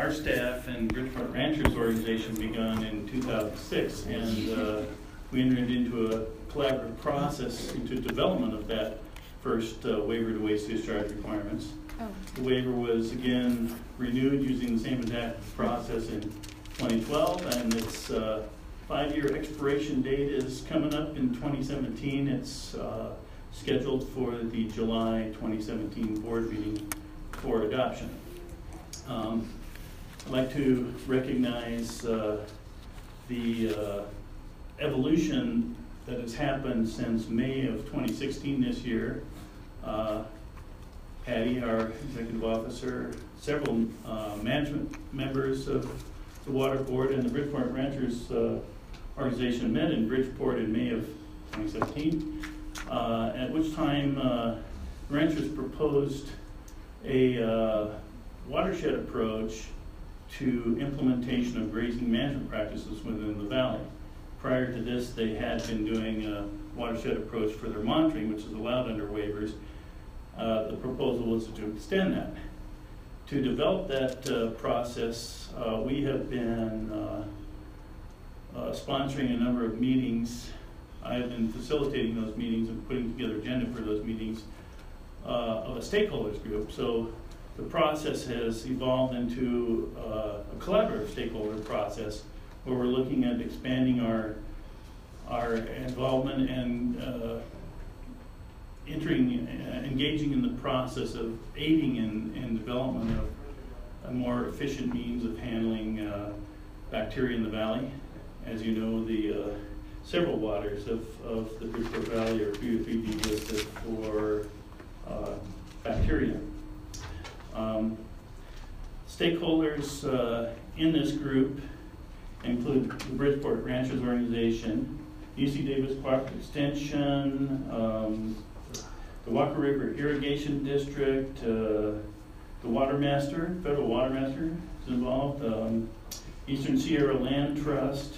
our staff and Bridgeport Ranchers organization begun in 2006, and we entered into a collaborative process into development of that first waiver to waste discharge requirements. The waiver was again renewed using the same exact process in 2012, and its 5-year expiration date is coming up in 2017. It's scheduled for the July 2017 board meeting for adoption. I'd like to recognize the evolution that has happened since May of 2016 this year. Patty, our executive officer, several management members of the Water Board and the Bridgeport Ranchers organization met in Bridgeport in May of 2017, at which time Ranchers proposed a watershed approach to implementation of grazing management practices within the valley. Prior to this, they had been doing a watershed approach for their monitoring, which is allowed under waivers. The proposal was to extend that. To develop that process, we have been sponsoring a number of meetings. I have been facilitating those meetings and putting together agenda for those meetings of a stakeholders group. So the process has evolved into a collaborative stakeholder process where we're looking at expanding our involvement and engaging in the process of aiding in development of a more efficient means of handling bacteria in the valley. As you know, the several waters of the Bridgeport Valley are 2 to 3 D listed for bacteria. Stakeholders in this group include the Bridgeport Ranchers organization, UC Davis Cooperative Extension, the Walker River Irrigation District, the Water Master, Federal Water Master is involved, Eastern Sierra Land Trust,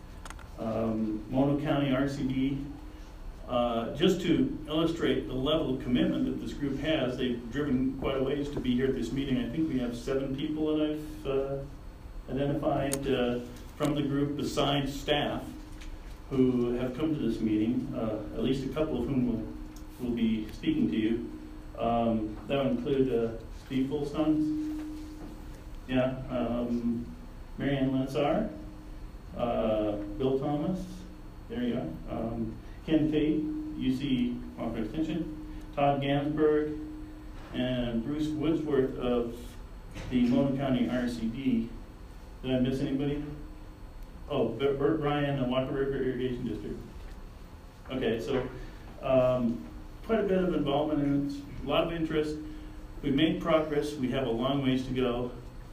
Mono County RCD. Just to illustrate the level of commitment that this group has, they've driven quite a ways to be here at this meeting. I think we have 7 people that I've identified from the group besides staff who have come to this meeting, at least a couple of whom will be speaking to you. That would include Steve Fulstons, yeah, Marianne Lansar, Bill Thomas, there you are, Ken Tate, UC Cooperative Extension, Todd Gansberg, and Bruce Woodsworth of the Mono County RCD. Did I miss anybody? Oh, Bert Ryan and Walker River Irrigation District. Okay, so quite a bit of involvement in it, a lot of interest. We've made progress. We have a long ways to go.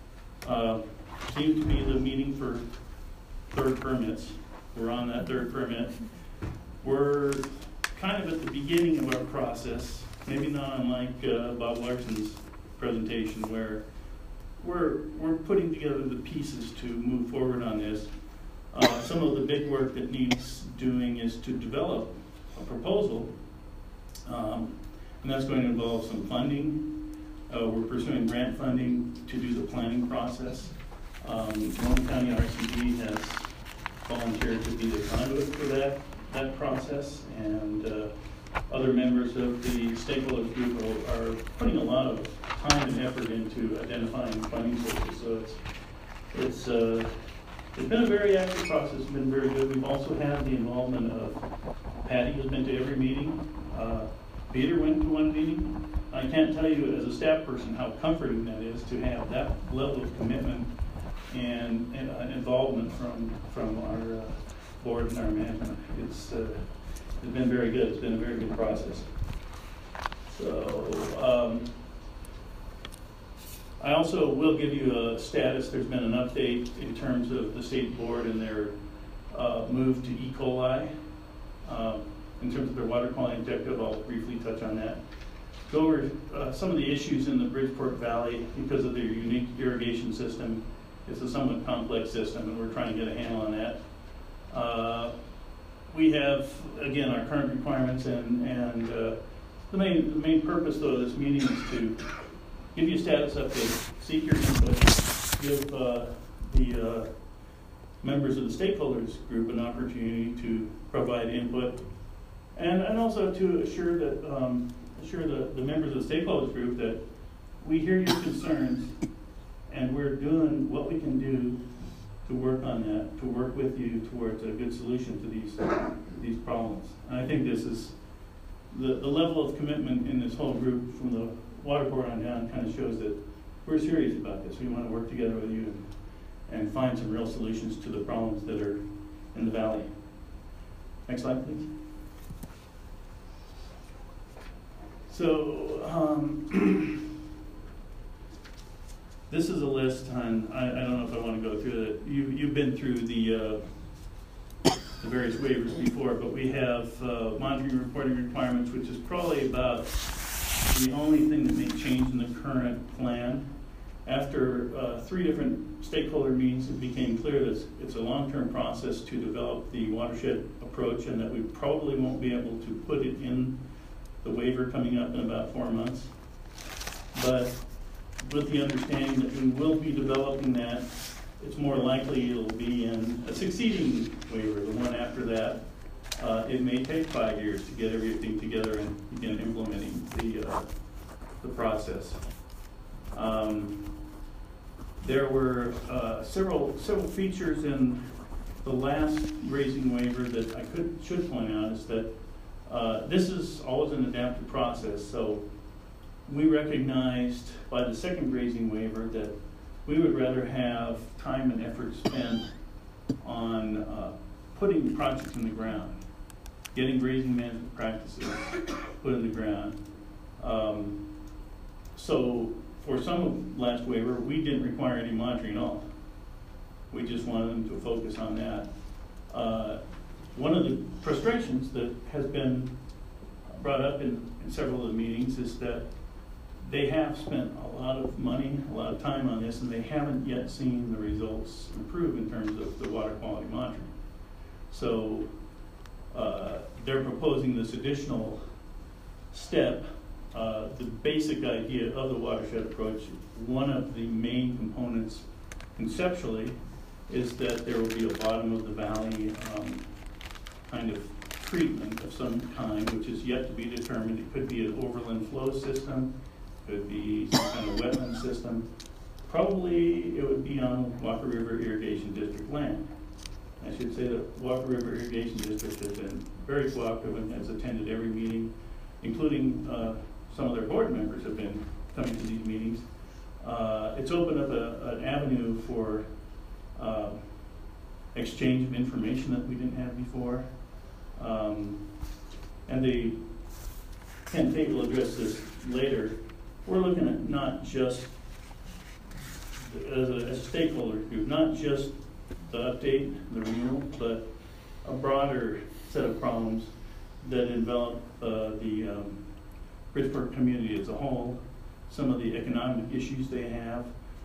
Seems to be the meeting for 3rd permits. We're on that 3rd permit. We're kind of at the beginning of our process, maybe not unlike Bob Larson's presentation, where we're putting together the pieces to move forward on this. Some of the big work that needs doing is to develop a proposal, and that's going to involve some funding. We're pursuing grant funding to do the planning process. Mono County RCD has volunteered to be the conduit for that process, and other members of the stakeholders group are putting a lot of time and effort into identifying funding sources. So it's been a very active process. It's been very good. We've also had the involvement of Patty, who's been to every meeting. Peter went to one meeting. I can't tell you as a staff person how comforting that is to have that level of commitment and involvement from our board and our management. It's been very good. It's been a very good process. So I also will give you a status. There's been an update in terms of the state board and their move to E. coli. In terms of their water quality objective, I'll briefly touch on that. Go over some of the issues in the Bridgeport Valley because of their unique irrigation system. It's a somewhat complex system, and we're trying to get a handle on that. We have, again, our current requirements, and the main purpose, though, of this meeting is to give you a status update, seek your input, give the members of the stakeholders group an opportunity to provide input, and also to assure that the members of the stakeholders group that we hear your concerns and we're doing what we can do to work on that, to work with you towards a good solution to these problems. And I think this is the level of commitment in this whole group from the water board on down kind of shows that we're serious about this. We want to work together with you and find some real solutions to the problems that are in the valley. Next slide, please. So this is a list, and I don't know if I want to go through it. You've been through the various waivers before, but we have monitoring and reporting requirements, which is probably about the only thing that may change in the current plan. After 3 different stakeholder meetings, it became clear that it's a long-term process to develop the watershed approach, and that we probably won't be able to put it in the waiver coming up in about 4 months. But with the understanding that we will be developing that, it's more likely it'll be in a succeeding waiver, the one after that. It may take 5 years to get everything together and begin implementing the process. There were several features in the last grazing waiver that I should point out is that this is always an adaptive process. So we recognized by the second grazing waiver that we would rather have time and effort spent on putting projects in the ground, getting grazing management practices put in the ground. So for some of last waiver, we didn't require any monitoring at all. We just wanted them to focus on that. One of the frustrations that has been brought up in several of the meetings is that they have spent a lot of money, a lot of time on this, and they haven't yet seen the results improve in terms of the water quality monitoring. So they're proposing this additional step. The basic idea of the watershed approach, one of the main components conceptually, is that there will be a bottom of the valley kind of treatment of some kind, which is yet to be determined. It could be an overland flow system, could be some kind of wetland system. Probably it would be on Walker River Irrigation District land. I should say that Walker River Irrigation District has been very cooperative and has attended every meeting, including some of their board members have been coming to these meetings. It's opened up an avenue for exchange of information that we didn't have before. And the Ken Tate will address this later. We're looking at not just, as a stakeholder group, not just the update, the renewal, but a broader set of problems that envelop the Bridgeport community as a whole, some of the economic issues they have,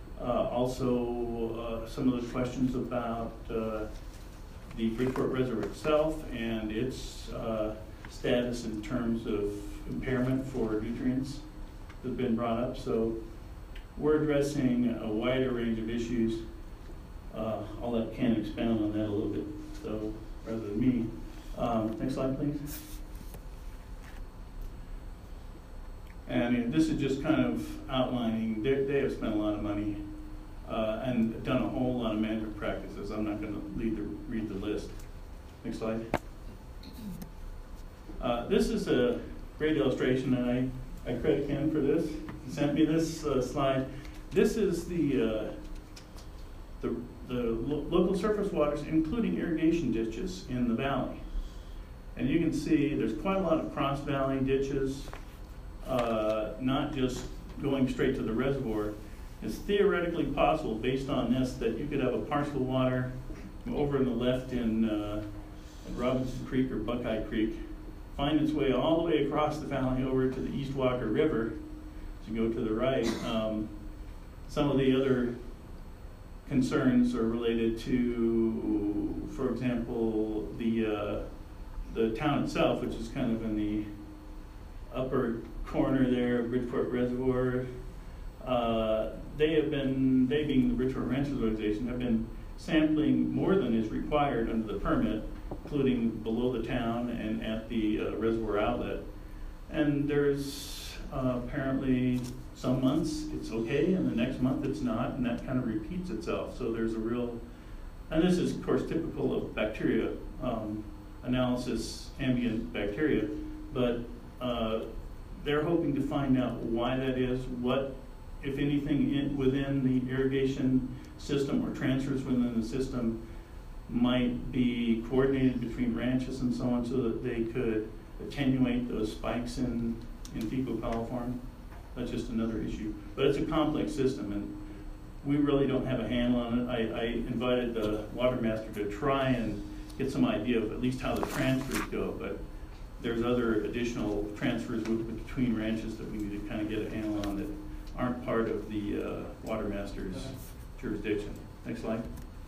also some of the questions about the Bridgeport Reservoir itself and its status in terms of impairment for nutrients that have been brought up. So we're addressing a wider range of issues. I'll let Ken expound on that a little bit, so rather than me. Next slide, please. And this is just kind of outlining, they have spent a lot of money and done a whole lot of management practices. I'm not going to read the list. Next slide. This is a great illustration, and I credit Ken for this. He sent me this slide. This is the local surface waters, including irrigation ditches in the valley. And you can see there's quite a lot of cross-valley ditches, not just going straight to the reservoir. It's theoretically possible, based on this, that you could have a parcel of water over on the left in Robinson Creek or Buckeye Creek, find its way all the way across the valley over to the East Walker River. As you go to the right, some of the other concerns are related to, for example, the town itself, which is kind of in the upper corner there, Bridgeport Reservoir. they being the Bridgeport Ranchers Organization, have been sampling more than is required under the permit, including below the town and at the reservoir outlet. And there's apparently some months it's okay, and the next month it's not, and that kind of repeats itself. So there's a real, and this is of course typical of bacteria analysis, ambient bacteria, but they're hoping to find out why that is, what, if anything, within the irrigation system or transfers within the system might be coordinated between ranches and so on, so that they could attenuate those spikes in fecal coliform. That's just another issue. But it's a complex system, and we really don't have a handle on it. I invited the water master to try and get some idea of at least how the transfers go, but there's other additional transfers between ranches that we need to kind of get a handle on that aren't part of the water master's jurisdiction. Next slide.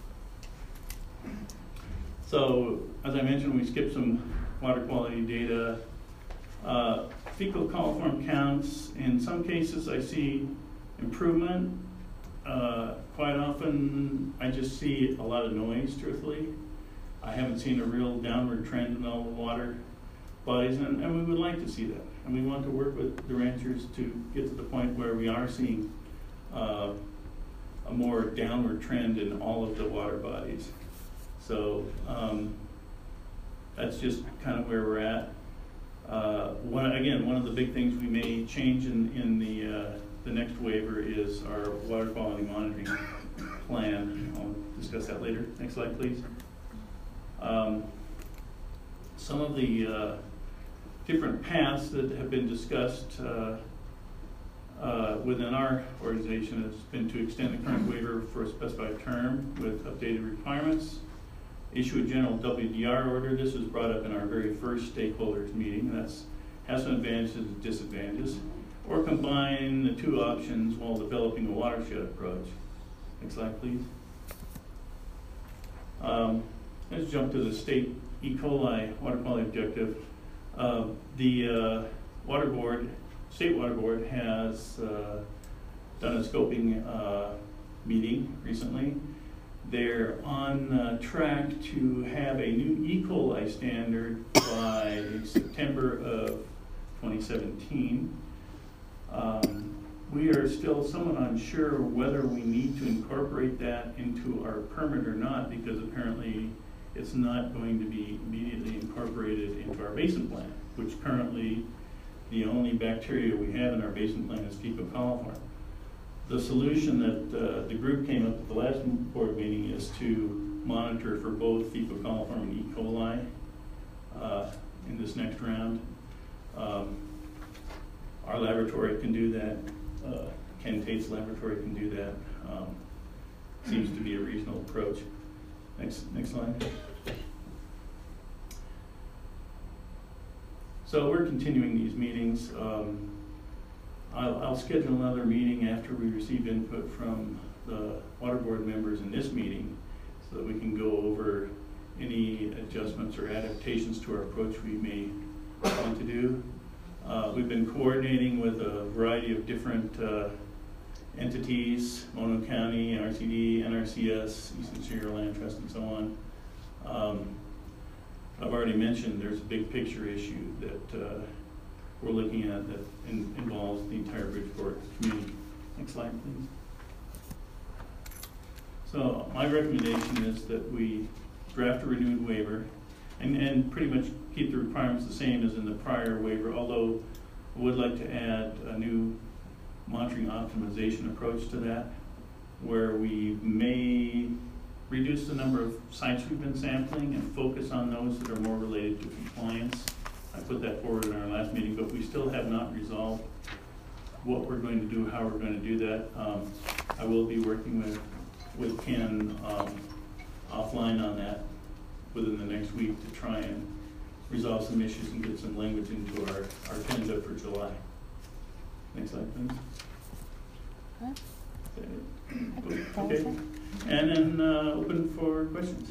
So, as I mentioned, we skipped some water quality data. Fecal coliform counts, in some cases I see improvement. Quite often I just see a lot of noise, truthfully. I haven't seen a real downward trend in all the water bodies, and we would like to see that. And we want to work with the ranchers to get to the point where we are seeing a more downward trend in all of the water bodies. So that's just kind of where we're at. One of the big things we may change in the next waiver is our water quality monitoring plan. I'll discuss that later. Next slide, please. Some of the different paths that have been discussed within our organization has been to extend the current waiver for a specified term with updated requirements, issue a general WDR order. This was brought up in our very first stakeholders meeting. That's has some advantages and disadvantages, or combine the two options while developing a watershed approach. Next slide, please. Let's jump to the state E. coli water quality objective. The state water board has done a scoping meeting recently. They're on track to have a new E. coli standard by September of 2017. We are still somewhat unsure whether we need to incorporate that into our permit or not, because apparently it's not going to be immediately incorporated into our basin plan, which currently the only bacteria we have in our basin plan is fecal coliform. The solution that the group came up with the last board meeting is to monitor for both fecal coliform and E. coli in this next round. Our laboratory can do that. Ken Tate's laboratory can do that. Seems to be a reasonable approach. Next slide. So we're continuing these meetings. I'll schedule another meeting after we receive input from the water board members in this meeting, so that we can go over any adjustments or adaptations to our approach we may want to do. We've been coordinating with a variety of different entities, Mono County, RCD, NRCS, Eastern Sierra Land Trust, and so on. I've already mentioned there's a big picture issue that we're looking at that involves the entire Bridgeport community. Next slide, please. So my recommendation is that we draft a renewed waiver and pretty much keep the requirements the same as in the prior waiver, although I would like to add a new monitoring optimization approach to that, where we may reduce the number of sites we've been sampling and focus on those that are more related to compliance. I put that forward in our last meeting, but we still have not resolved what we're going to do, how we're going to do that. I will be working with Ken offline on that within the next week to try and resolve some issues and get some language into our agenda for July. Next slide, please. Huh? Okay. And then open for questions.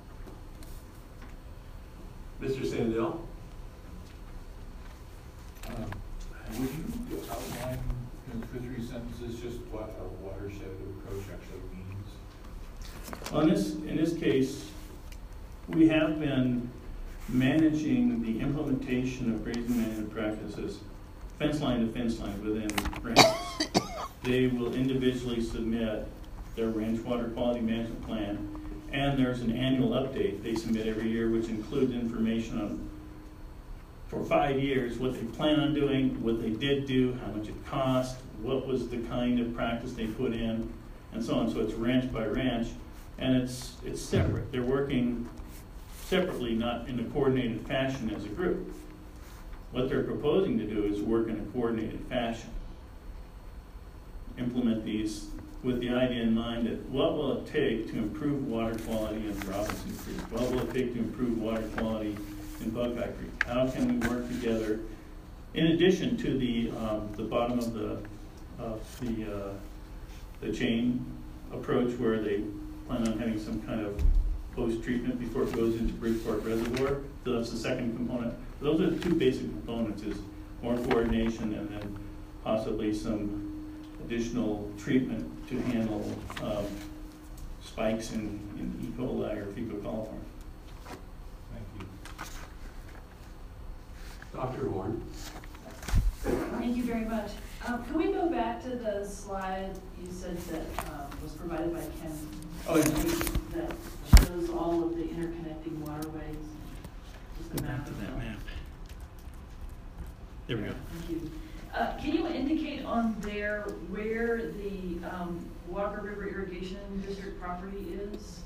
Mr. Sandell? Would you outline, the 3 sentences, just what a watershed approach actually means? On in this case, we have been managing the implementation of grazing management practices fence line to fence line within ranches. They will individually submit their ranch water quality management plan, and there's an annual update they submit every year, which includes information on, for 5 years, what they plan on doing, what they did do, how much it cost, what was the kind of practice they put in, and so on. So it's ranch by ranch, and it's separate. They're working separately, not in a coordinated fashion as a group. What they're proposing to do is work in a coordinated fashion. Implement these with the idea in mind that what will it take to improve water quality in Robinson Creek? What will it take to improve water quality in Buckeye Creek? How can we work together in addition to the bottom of the chain approach, where they plan on having some kind of post-treatment before it goes into Bridgeport Reservoir? So that's the second component. Those are the 2 basic components: is more coordination and then possibly some additional treatment to handle spikes in E. coli or fecal coliform. Thank you. Dr. Horn. Thank you very much. Can we go back to the slide you said that was provided by Ken? Oh, yeah. That shows all of the interconnecting waterways. Just Go back to that map. There we go. Thank you. Can you indicate on there where the Walker River Irrigation District property is?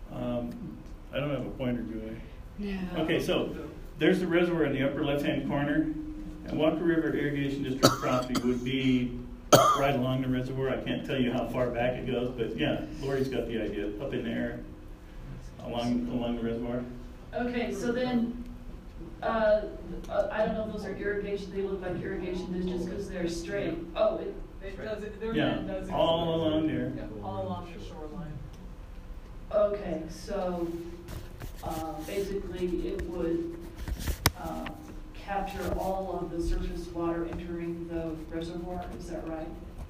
I don't have a pointer, do I? No. Okay, so there's the reservoir in the upper left-hand corner, and Walker River Irrigation District property would be right along the reservoir. I can't tell you how far back it goes, but yeah, Lori's got the idea. Up in there, along the reservoir. Okay, so then, I don't know if those are irrigation, they look like irrigation districts because they're straight. Oh, Yeah, all along there. All along the shoreline. okay, so, basically it would, capture all of the surface water entering the reservoir, is that right?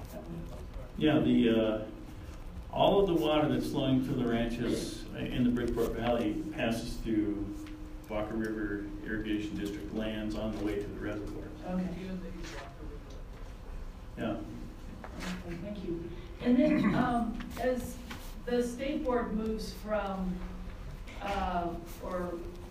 Yeah, all of the water that's flowing through the ranches in the Bridgeport Valley passes through Walker River Irrigation District lands on the way to the reservoir. Okay. Even the East Walker River. Yeah. Okay, thank you. And then, as the state board moves from, or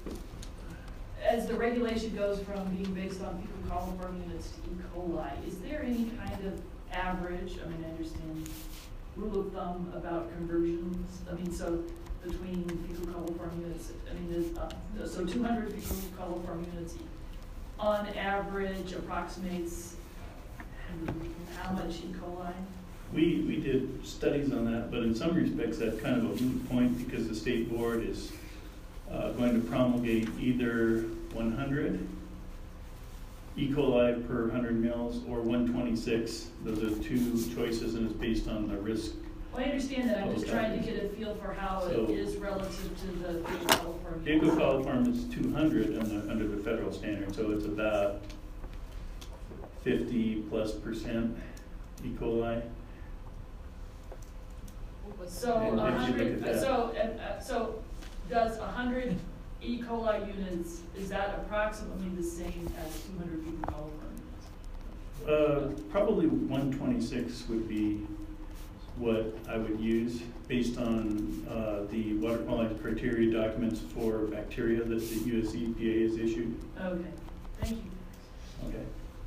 as the regulation goes from being based on fecal coliform units to E. coli, is there any kind of average, I mean, I understand rule of thumb about conversions? I mean, so between fecal coliform units, I mean, so 200 fecal coliform units on average approximates how much E. coli? We did studies on that, but in some respects that's kind of a moot point because the state board is going to promulgate either 100 E. coli per 100 mils or 126. Those are 2 choices, and it's based on the risk. Well, I understand that. I'm just trying to get a feel for how it is relative to the fecal coliform. Fecal coliform is 200 under the federal standard, so it's about 50+% E. coli. So And if you look 100. at that. So does 100 E. coli units, is that approximately the same as 200 fecal coliform units? Probably 126 would be what I would use based on the water quality criteria documents for bacteria that the US EPA has issued. Okay, thank you. Okay.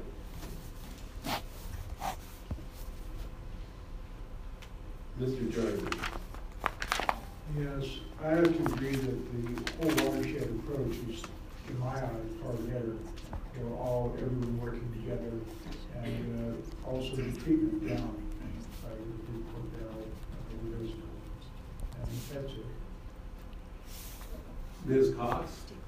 Mr. Jordan. Yes, I have to agree that the whole watershed approach is, in my eyes, far better. Everyone working together, and also the treatment down by the Cordell and the reservoir. And that's it. Ms. Cox.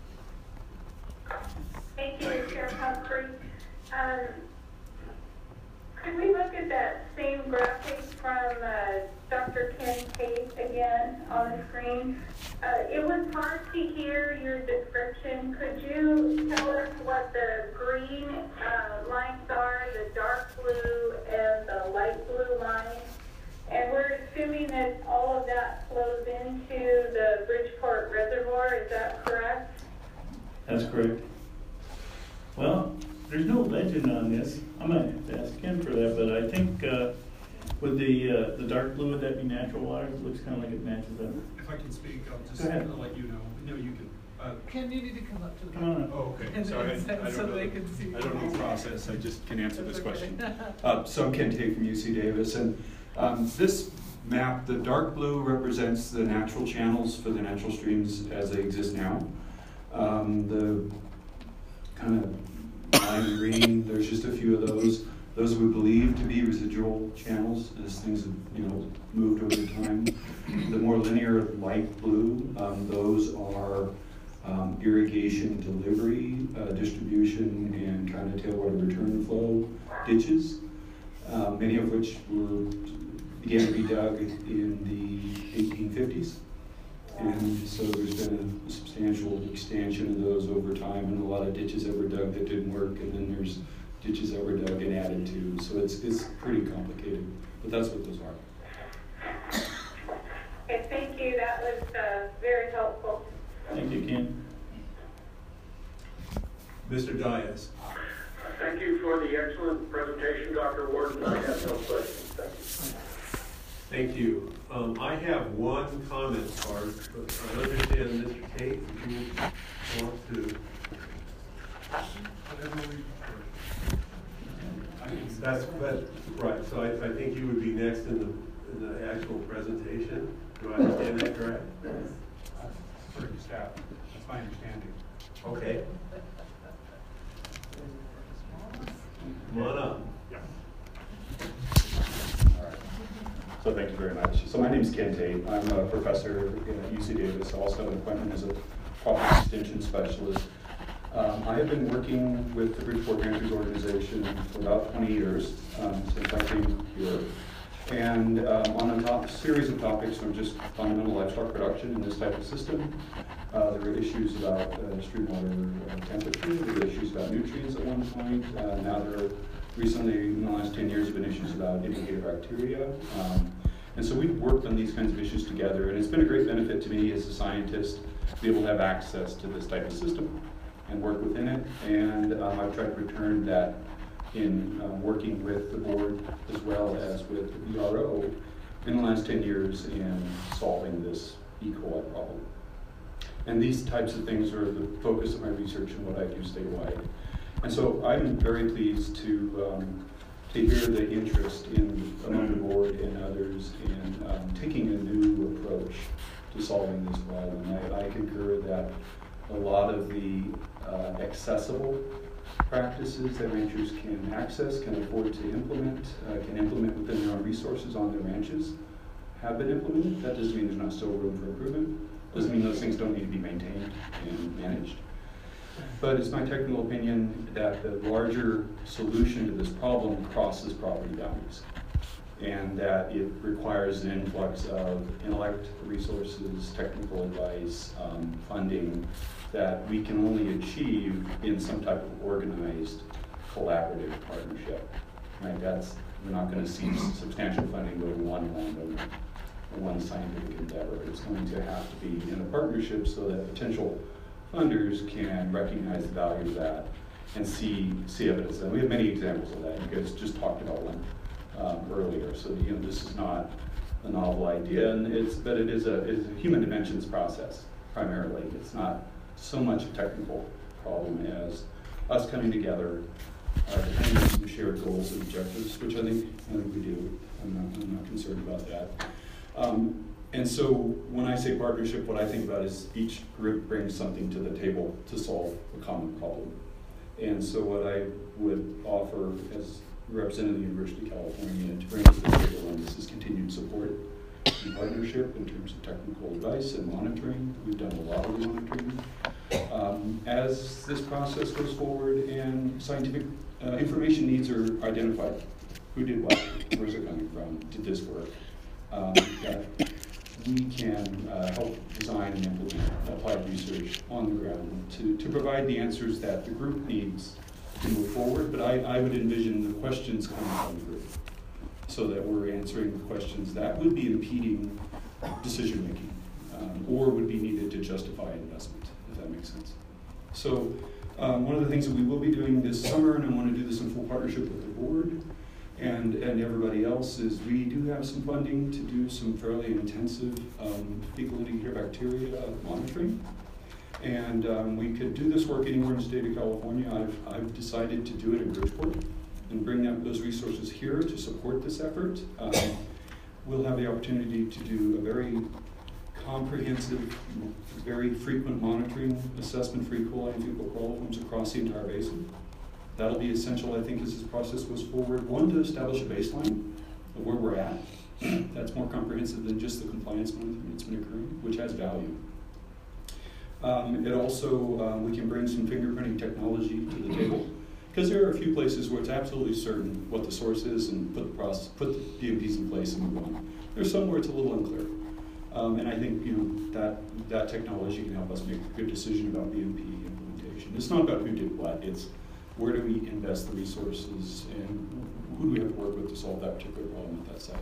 Thank you, Chair Humphrey. Could we look at that same graphic from Dr. Ken Tate again on the screen. It was hard to hear your description. Could you tell us what the green lines are, the dark blue and the light blue lines? And we're assuming that all of that flows into the Bridgeport Reservoir, is that correct? That's correct. Well, there's no legend on this. I might have to ask Ken for that, but I think with the dark blue, would that be natural water? It looks kind of like it matches up. If I can speak, I'll just Go ahead. let you know. No, you can. Ken, you need to come up to the. Come on up. Oh, okay. And Sorry, then so they can see. I don't know the process, I just can answer this That's okay. question. So I'm Ken Tate from UC Davis, and this map, the dark blue represents the natural channels for the natural streams as they exist now. The kind of lime green, there's just a few of those. Those we believe to be residual channels as things have, moved over time. The more linear light blue, those are irrigation delivery, distribution, and kind of tailwater return flow ditches, many of which began to be dug in the 1850s. And so there's been a substantial expansion of those over time, and a lot of ditches that were dug that didn't work, and then there's ditches that were dug and added to. So it's pretty complicated, but that's what those are. Okay, thank you. That was very helpful. Thank you, Ken. Mr. Dias. Thank you for the excellent presentation, Dr. Warden. I have no questions. Thank you. Thank you. I have one comment, Bart. I understand Mr. Tate, if you want to. That's right. So I think you would be next in the actual presentation. Do I understand that correct? Sort of staff. That's my understanding. Okay. Come on up. So thank you very much. So my name is Ken Tate. I'm a professor at UC Davis. I also have an appointment as a property extension specialist. I have been working with the Bridgeport Ranchers organization for about 20 years since I came here. And on a series of topics from just fundamental livestock production in this type of system, there were issues about stream water temperature, there were issues about nutrients at one point. Now there are recently, in the last 10 years, have been issues about indicator bacteria. And so we've worked on these kinds of issues together, and it's been a great benefit to me as a scientist to be able to have access to this type of system and work within it. And I've tried to return that in working with the board as well as with the BRO in the last 10 years in solving this E. coli problem. And these types of things are the focus of my research and what I do statewide. And so I'm very pleased to hear the interest among the board and others in taking a new approach to solving this problem. I concur that a lot of the accessible practices that ranchers can access, can afford to implement, can implement within their own resources on their ranches have been implemented. That doesn't mean there's not still room for improvement. Doesn't mean those things don't need to be maintained and managed. But it's my technical opinion that the larger solution to this problem crosses property boundaries, and that it requires an influx of intellect, resources, technical advice, funding that we can only achieve in some type of organized, collaborative partnership. Right? We're not going to see substantial funding go to one landowner or one scientific endeavor. It's going to have to be in a partnership so that potential funders can recognize the value of that and see evidence. And we have many examples of that. You guys just talked about one earlier. So this is not a novel idea, but it is a human dimensions process primarily. It's not so much a technical problem as us coming together, depending on some shared goals and objectives, which I think we do. I'm not concerned about that. And so when I say partnership, what I think about is each group brings something to the table to solve a common problem. And so what I would offer as representative of the University of California to bring to the table on this is continued support and partnership in terms of technical advice and monitoring. We've done a lot of monitoring. As this process goes forward and scientific information needs are identified, who did what, where's it coming from, did this work? that we can help design and implement applied research on the ground to provide the answers that the group needs to move forward. But I would envision the questions coming from the group so that we're answering the questions that would be impeding decision-making or would be needed to justify investment, if that makes sense. So one of the things that we will be doing this summer, and I want to do this in full partnership with the board and everybody else, is we do have some funding to do some fairly intensive fecal bacteria monitoring. And we could do this work anywhere in the state of California. I've decided to do it in Bridgeport and bring up those resources here to support this effort. We'll have the opportunity to do a very comprehensive, very frequent monitoring assessment for E. coli and fecal coliforms across the entire basin. That'll be essential, I think, as this process goes forward. One, to establish a baseline of where we're at. That's more comprehensive than just the compliance monitoring that's been occurring, which has value. It also, we can bring some fingerprinting technology to the table, because there are a few places where it's absolutely certain what the source is and put the DMPs in place and move on. There's some where it's a little unclear. And I think that technology can help us make a good decision about BMP implementation. It's not about who did what, it's where do we invest the resources and who do we have to work with to solve that particular problem at that site.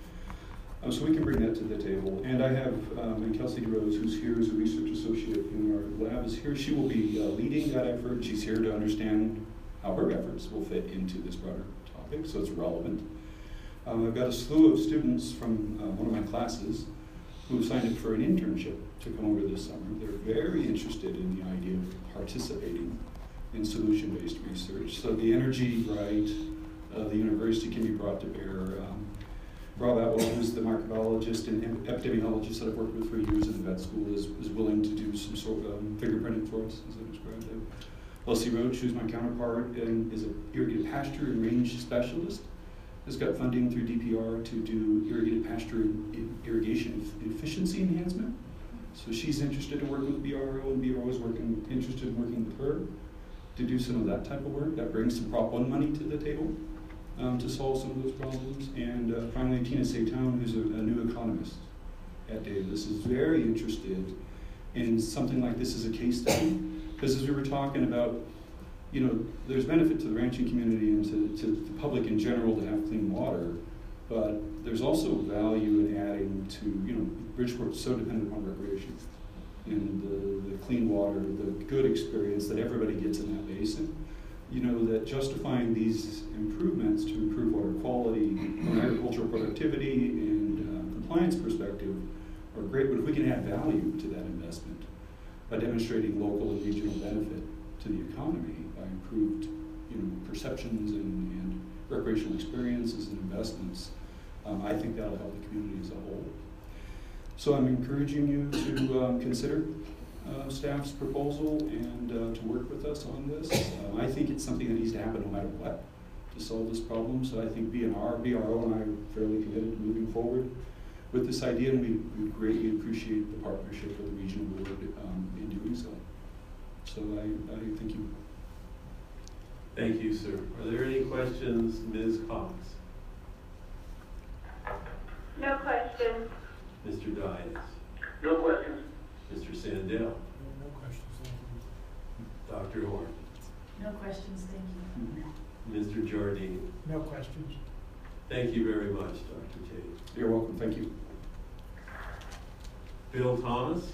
So we can bring that to the table. And I have, and Kelsey DeRose, who's here as a research associate in our lab, is here. She will be leading that effort. She's here to understand how her efforts will fit into this broader topic, so it's relevant. I've got a slew of students from one of my classes who have signed up for an internship to come over this summer. They're very interested in the idea of participating in solution-based research. So the energy, right, the university can be brought to bear. Rob Atwell, who's the microbiologist and epidemiologist that I've worked with for years in the vet school, is willing to do some sort of fingerprinting for us, as I described it. Elsie Roach, who's my counterpart and is an irrigated pasture and range specialist, has got funding through DPR to do irrigated pasture irrigation efficiency enhancement. So she's interested in working with BRO, and BRO is interested in working with her to do some of that type of work. That brings some Prop 1 money to the table to solve some of those problems. And finally, Tina Saytown, who's a new economist at Davis, is very interested in something like this as a case study. Because as we were talking about, there's benefit to the ranching community and to the public in general to have clean water, but there's also value in adding to, Bridgeport's so dependent on recreation and the clean water, the good experience that everybody gets in that basin. That justifying these improvements to improve water quality from agricultural productivity and compliance perspective are great, but if we can add value to that investment by demonstrating local and regional benefit to the economy by improved perceptions and recreational experiences and investments, I think that'll help the community as a whole. So I'm encouraging you to consider staff's proposal and to work with us on this. I think it's something that needs to happen no matter what to solve this problem. So I think BRO and I are fairly committed to moving forward with this idea, and we greatly appreciate the partnership with the regional board in doing so. So I thank you. Thank you, sir. Are there any questions, Ms. Cox? No questions. Mr. Dias? No questions. Mr. Sandell? No questions, thank you. Dr. Horn? No questions, thank you. Mr. Jardine? No questions. Thank you very much, Dr. Tate. You're welcome. Thank you. Bill Thomas?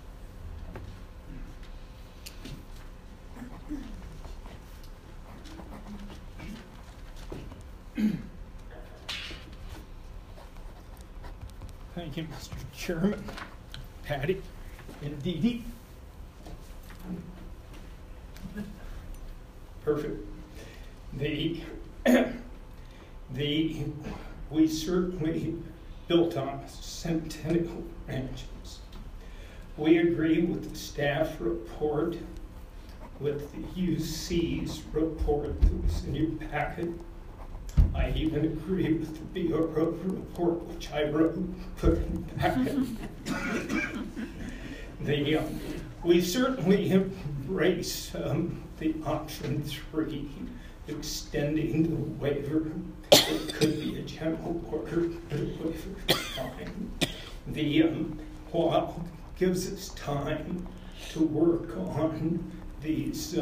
Thank you, Mr. Chairman, Patty, and Dee Dee. Perfect. We certainly built on Centennial Ranches. We agree with the staff report, with the UC's report that was in your packet. I even agree with the BRO report, which I wrote, put in the packet. We certainly embrace the option 3 extending the waiver. It could be a general order, but a waiver is fine. The law gives us time to work on these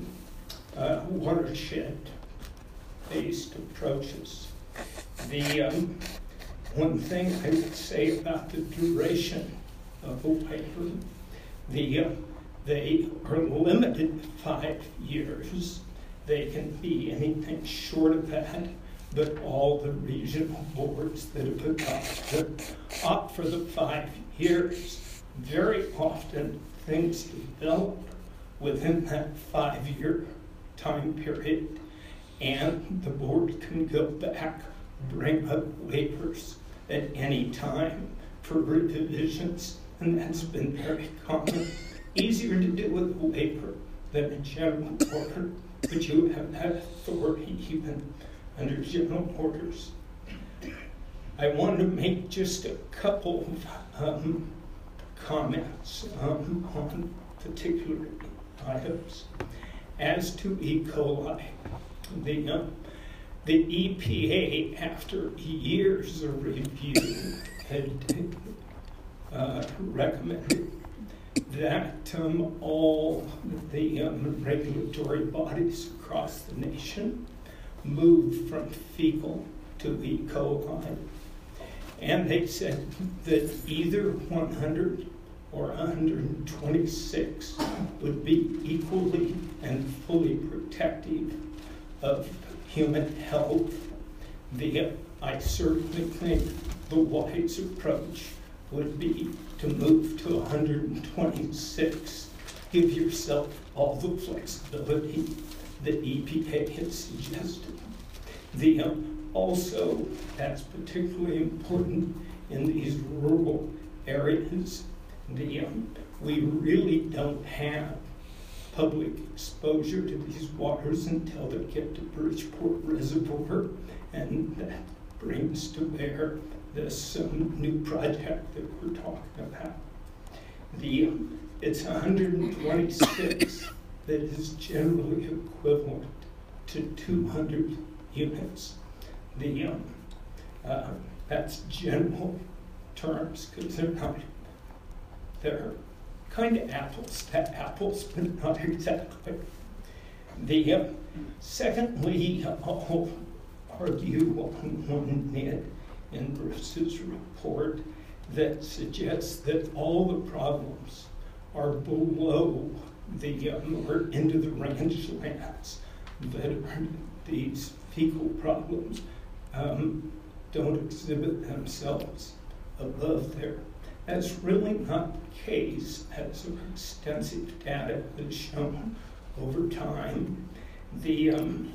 watershed-based approaches. The one thing I would say about the duration of a waiver, they are limited to 5 years. They can be anything short of that, but all the regional boards that have adopted opt for the 5 years. Very often, things develop within that 5-year time period, and the board can go back, bring up waivers at any time for revisions, and that's been very common. Easier to do with a waiver than a general order, but you have that authority even under general orders. I want to make just a couple of comments on particular items. As to E. coli, the EPA, after years of review, had recommended that all the regulatory bodies across the nation move from fecal to E. coli. And they said that either 100 or 126 would be equally and fully protective of human health. I certainly think the wise approach would be to move to 126. Give yourself all the flexibility that EPA has suggested. Also, that's particularly important in these rural areas. We really don't have public exposure to these waters until they get to Bridgeport Reservoir, and that brings to bear this new project that we're talking about. It's 126 that is generally equivalent to 200 units. That's general terms, because they're kind of apples to apples, but not exactly. Secondly, I'll argue on one net in Bruce's report that suggests that all the problems are below or into the range lands, that are these fecal problems don't exhibit themselves above there. That's really not the case, as extensive data has shown over time. The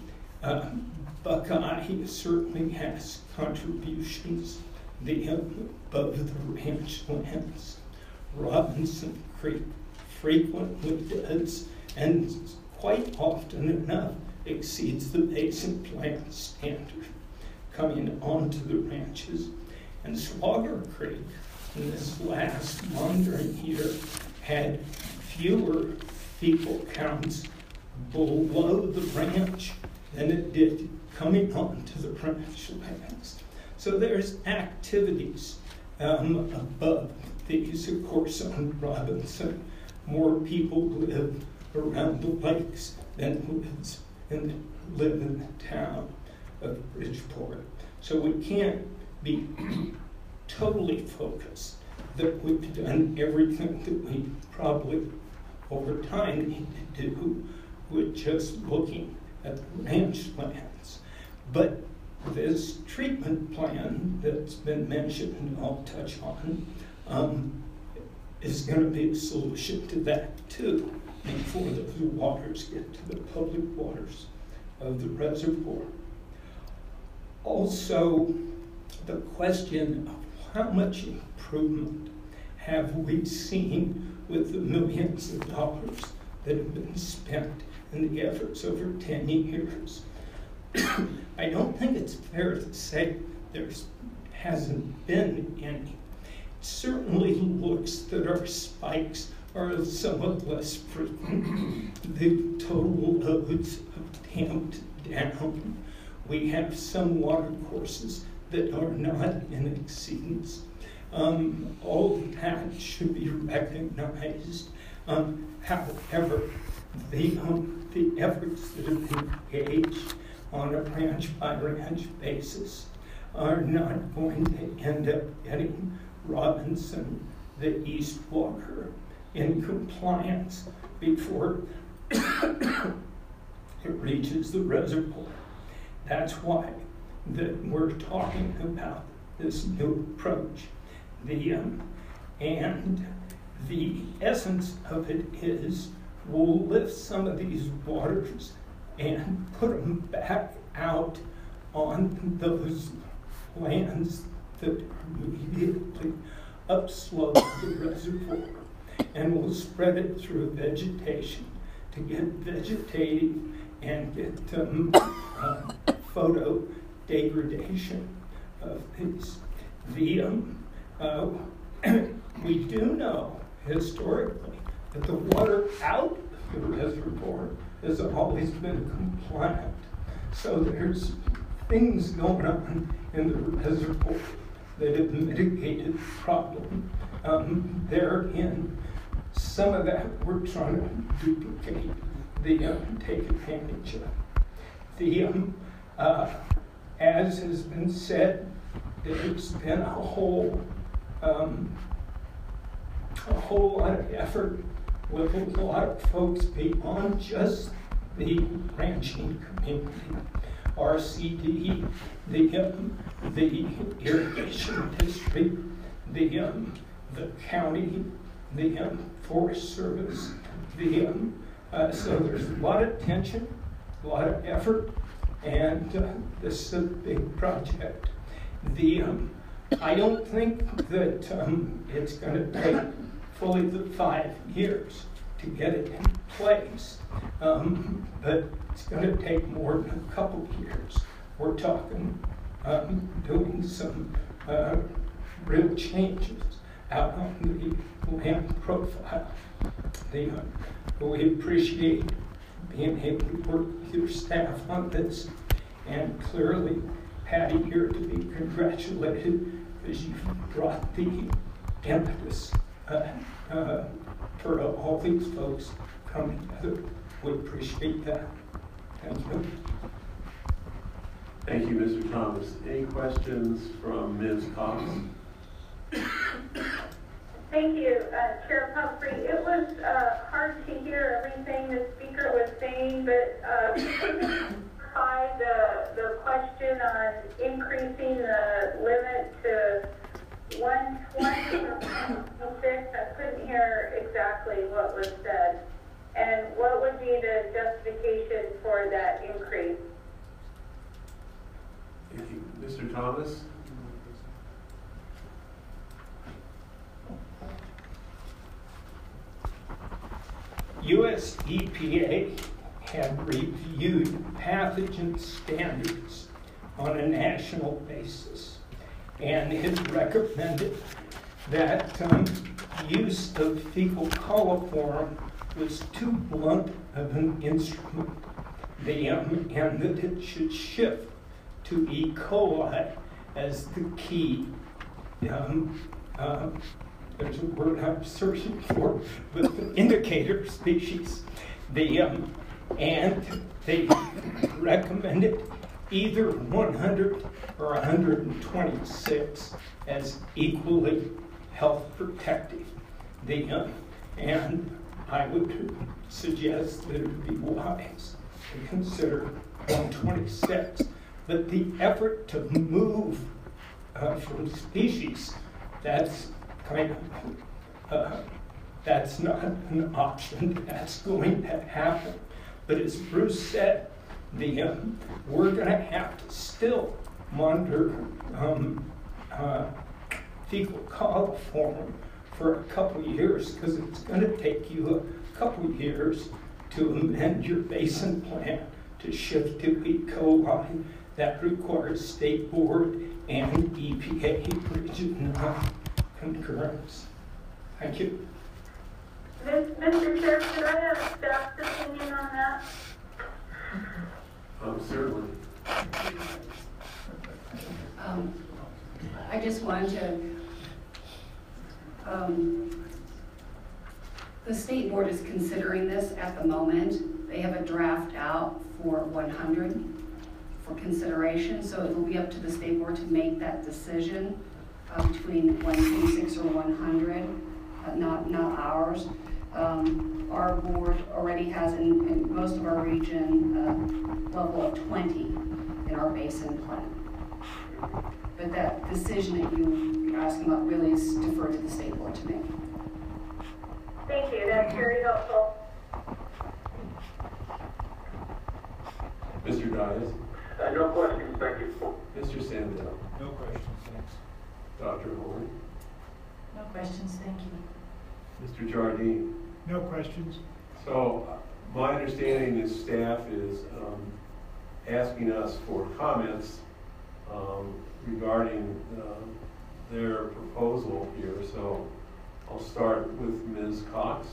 Buckeye certainly has contributions above the ranch lands. Robinson Creek frequently does, and quite often enough exceeds the basin plan standard coming onto the ranches. And Swagger Creek, in this last monitoring year, had fewer fecal counts below the ranch than it did coming onto the ranch lands. So there's activities above these. Of course, on Robinson, more people live around the lakes than live in the town of Bridgeport. So we can't be totally focused that we've done everything that we probably over time need to do with just looking at the ranch lands. But this treatment plan that's been mentioned, and I'll touch on, is going to be a solution to that too, before the waters get to the public waters of the reservoir. Also, the question of how much improvement have we seen with the millions of dollars that have been spent in the efforts over 10 years. I don't think it's fair to say there hasn't been any. It certainly looks that our spikes are somewhat less frequent. The total loads of damped down. We have some water courses that are not in exceedance. All that should be recognized. However, the efforts that have been engaged on a ranch-by-ranch basis are not going to end up getting Robinson, the East Walker, in compliance before it reaches the reservoir. That's why we're talking about this new approach. And the essence of it is we'll lift some of these waters and put them back out on those lands that are immediately upslope the reservoir, and we'll spread it through vegetation to get vegetative and get photo degradation of these. We do know historically that the water out of the reservoir has always been compliant. So there's things going on in the reservoir that have mitigated the problem. Therein, some of that we're trying to duplicate, take advantage of. As has been said, there's been a whole lot of effort with a lot of folks beyond just the ranching community. RCD, the irrigation district, the county, the Forest Service, so there's a lot of attention, a lot of effort, and this is a big project. I don't think that it's going to take fully the 5 years to get it in place, but it's going to take more than a couple years. We're talking doing some real changes out on the land profile. We appreciate being able to work with your staff on this, and clearly, Patty, you're to be congratulated as you've brought the impetus for all these folks coming together. We appreciate that. Thank you. Thank you, Mr. Thomas. Any questions from Ms. Cox? Thank you, Chair Pumphrey. It was hard to hear everything the speaker was saying, but could you clarify the question on increasing the limit to 120 or 126? I couldn't hear exactly what was said. And what would be the justification for that increase? Thank you. Mr. Thomas? US EPA had reviewed pathogen standards on a national basis, and it recommended that use of fecal coliform was too blunt of an instrument, and that it should shift to E. coli as the key. There's a word I'm searching for, but the indicator species. And they recommended either 100 or 126 as equally health protective. And I would suggest that it would be wise to consider 126. But the effort to move from species, that's kind of, that's not an option. That's going to happen. But as Bruce said, we're going to have to still monitor fecal coliform for a couple of years, because it's going to take you a couple of years to amend your basin plan to shift to E. coli. That requires state board and EPA regional concurrence. Thank you. Mr. Chair, could I have staff's opinion on that? Certainly. I just wanted to, the state board is considering this at the moment. They have a draft out for 100 for consideration, so it will be up to the state board to make that decision between 126 or 100, not ours. Our board already has in most of our region a level of 20 in our basin plan. But that decision that you're asking about really is deferred to the state board to make. Thank you, that's very helpful. Mr. Dias? No questions, thank you. Mr. Sandell? No questions, thanks. Dr. Horn? No questions, thank you. Mr. Jardine? No questions? So, my understanding is staff is asking us for comments regarding their proposal here. So, I'll start with Ms. Cox.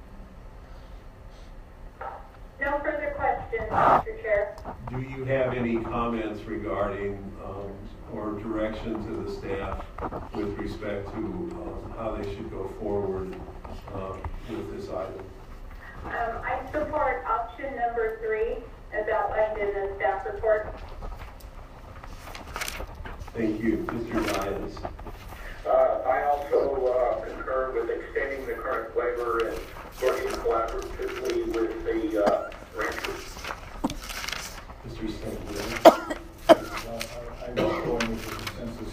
No further questions, Mr. Chair. Do you have any comments regarding or direction to the staff with respect to how they should go forward with this item? I support option number 3 as outlined in the staff report. Thank you. Mr. Dias. I also concur with extending the current waiver and working collaboratively with the ranchers. Mr. Stanton. I'm going with the consensus.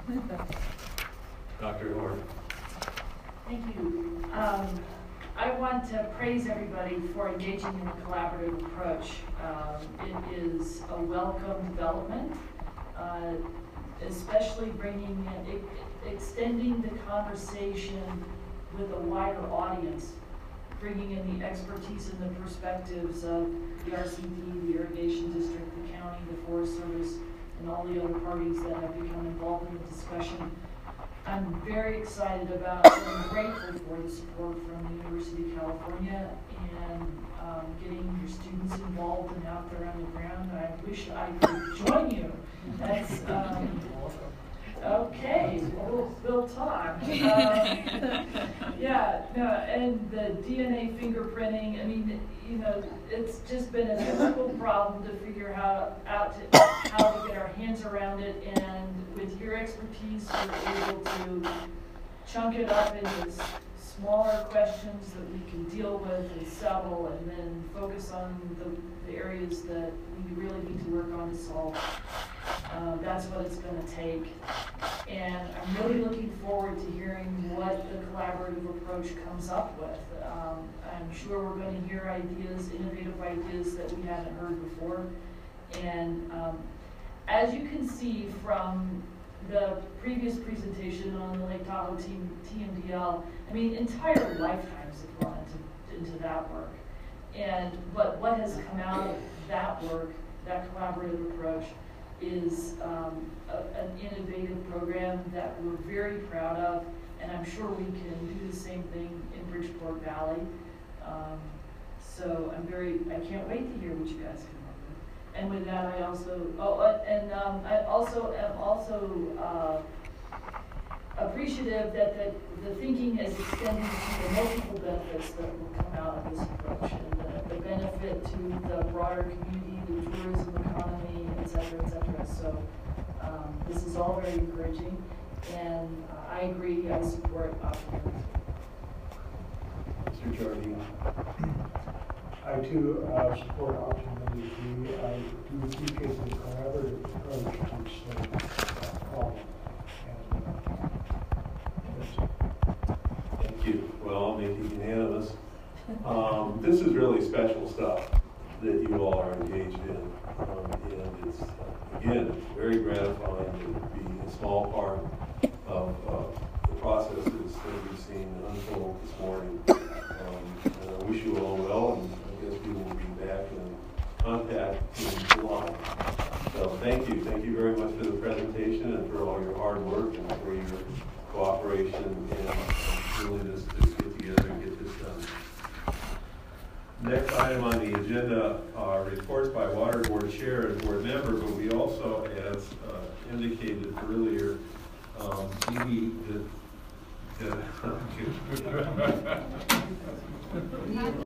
Dr. Horn. Thank you. I want to praise everybody for engaging in a collaborative approach. It is a welcome development, especially bringing in, extending the conversation with a wider audience, bringing in the expertise and the perspectives of the RCD, the Irrigation District, the county, the Forest Service, and all the other parties that have become involved in the discussion. I'm very excited about and grateful for the support from the University of California and getting your students involved and out there on the ground. I wish I could join you. That's okay. We'll talk. Yeah, no, and the DNA fingerprinting. I mean, you know, it's just been a difficult problem to figure how to get our hands around it. And with your expertise, we're able to chunk it up into smaller questions that we can deal with and settle, and then focus on the areas that we really need to work on to solve. That's what it's going to take. And I'm really looking forward to hearing what the collaborative approach comes up with. I'm sure we're going to hear ideas, innovative ideas that we haven't heard before. And as you can see from the previous presentation on the Lake Tahoe TMDL, I mean, entire lifetimes have gone into that work. But what has come out of that work, that collaborative approach, is an innovative program that we're very proud of, and I'm sure we can do the same thing in Bridgeport Valley. So I can't wait to hear what you guys come up with. And with that, I also am appreciative that the thinking is extended to the multiple benefits that will come out of this approach, and the benefit to the broader community, the tourism economy, et cetera, et cetera. So this is all very encouraging, and I agree, I support option. Mr. Jardine. I too support option number 3. I do appreciate the collaborative approach to this problem. Thank you. Well, I'll make it unanimous. This is really special stuff that you all are engaged in. And it's, again, very gratifying to be a small part of the processes that we've seen unfold this morning. And I wish you all well, and I guess we will be back in contact in July. So thank you. Thank you very much for the presentation and for all your hard work and for your cooperation and willingness to get together and get this done. Next item on the agenda are reports by Water Board Chair and Board Member, but we also, as indicated earlier, Dee Dee,